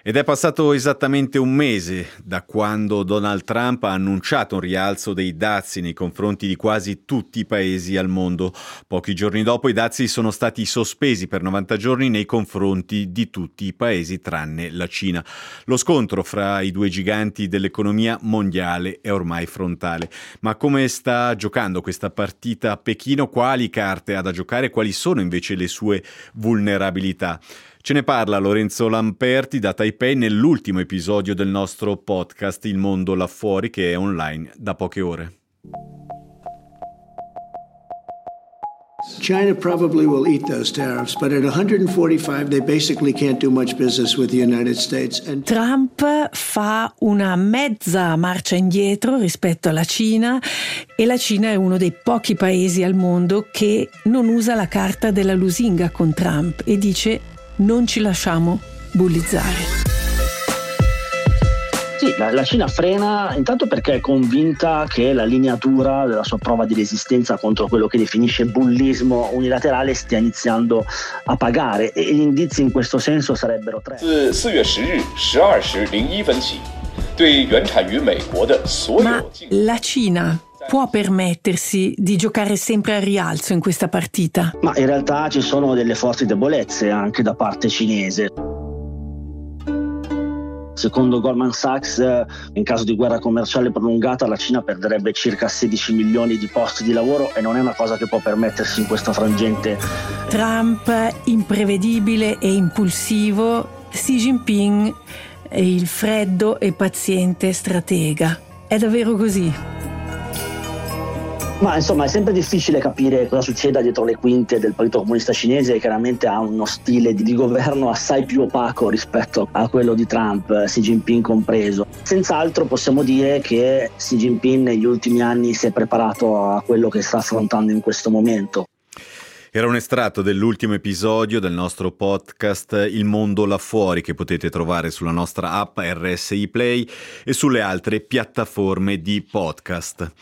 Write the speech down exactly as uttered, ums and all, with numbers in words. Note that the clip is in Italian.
Ed è passato esattamente un mese da quando Donald Trump ha annunciato un rialzo dei dazi nei confronti di quasi tutti i paesi al mondo. Pochi giorni dopo i dazi sono stati sospesi per novanta giorni nei confronti di tutti i paesi tranne la Cina. Lo scontro fra i due giganti dell'economia mondiale è ormai frontale. Ma come sta giocando questa partita a Pechino? Quali carte ha da giocare? Quali sono invece le sue vulnerabilità? Ce ne parla Lorenzo Lamperti da Taipei nell'ultimo episodio del nostro podcast Il Mondo Là Fuori, che è online da poche ore. China probably will eat those tariffs, but at one hundred forty-five they basically can't do much business with the United States. And Trump fa una mezza marcia indietro rispetto alla Cina e la Cina è uno dei pochi paesi al mondo che non usa la carta della lusinga con Trump e dice: non ci lasciamo bullizzare. Sì, la, la Cina frena intanto perché è convinta che la lineatura della sua prova di resistenza contro quello che definisce bullismo unilaterale stia iniziando a pagare, e gli indizi in questo senso sarebbero tre. Ma la Cina può permettersi di giocare sempre al rialzo in questa partita? Ma in realtà ci sono delle forti debolezze anche da parte cinese. Secondo Goldman Sachs, in caso di guerra commerciale prolungata, la Cina perderebbe circa sedici milioni di posti di lavoro, e non è una cosa che può permettersi in questo frangente. Trump imprevedibile e impulsivo, Xi Jinping è il freddo e paziente stratega. È davvero così? Ma insomma è sempre difficile capire cosa succeda dietro le quinte del Partito Comunista Cinese, che chiaramente ha uno stile di governo assai più opaco rispetto a quello di Trump, Xi Jinping compreso. Senz'altro possiamo dire che Xi Jinping negli ultimi anni si è preparato a quello che sta affrontando in questo momento. Era un estratto dell'ultimo episodio del nostro podcast Il Mondo Là Fuori, che potete trovare sulla nostra app R S I Play e sulle altre piattaforme di podcast.